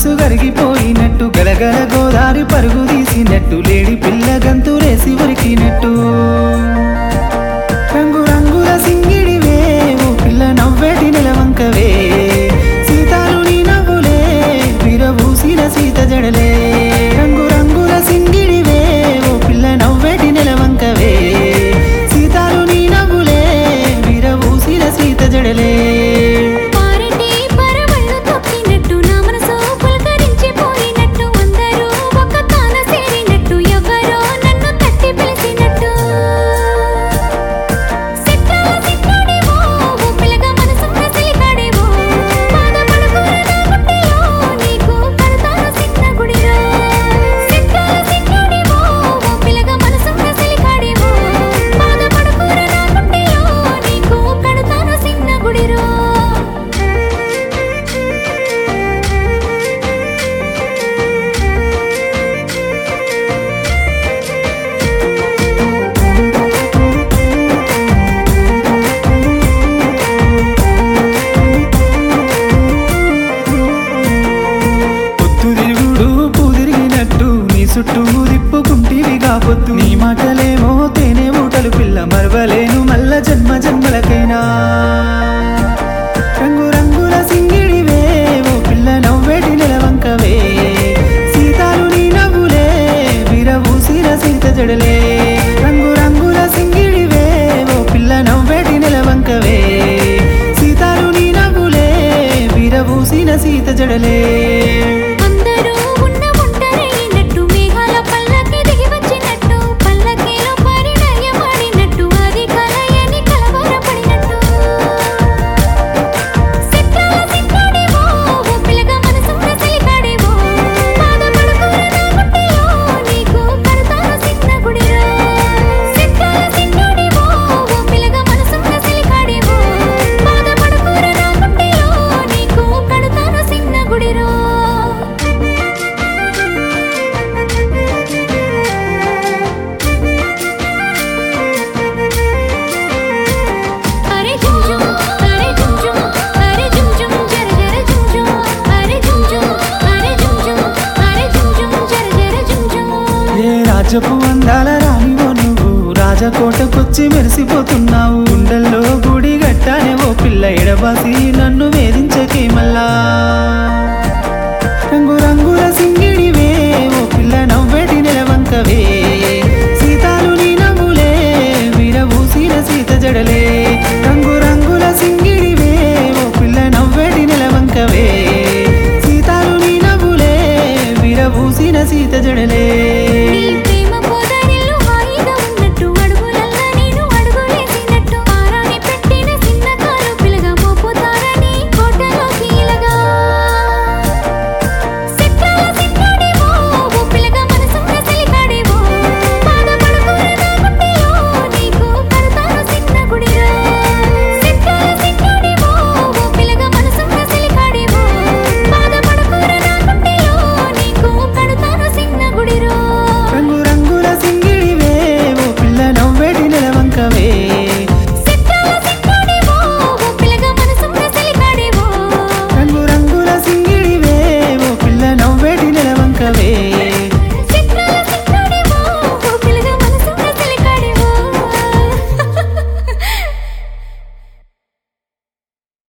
మనసు కరిగిపోయినట్టు గలగల గోదారి పరుగు తీసినట్టు లేడి పిల్ల గంతులేసి ఉరికినట్టు రంగు రంగుల సింగిడివే ఓ పిల్ల నవ్వేటి నెలవంకవే సీతాలు నీ నవ్వులే విరవూసిన సీత జడలే రంగు రంగుల సింగిడివే ఓ పిల్ల నవ్వేటి నెలవంకవే సీతాలు నీ నవ్వులే విరవూసిన సీత జడలే చుట్టూ దిప్పుకుంటివిగా పొద్దు నీ మాటలేమో తేనె ఊటలు పిల్ల మరవలేను మల్ల జన్మ జన్మలకైనా రంగు రంగుల సింగిడివే ఓ పిల్ల నవ్వేటి నెలవంకవే సీతాలు నీ నవ్వులే విరవూసిన సీత జడలే రంగు రంగుల సింగిడివే ఓ పిల్ల నవ్వేటి నెలవంకవే సీతాలు నీ నవ్వులే విరవూసిన సీత జడలే రాజపు అందాల రానివో నువ్వు రాజకోటకొచ్చి మెరిసిపోతున్నావు గుండెల్లో గుడి గట్టానే ఓ పిల్ల ఎడబాసి నన్ను వేధించకే మల్లా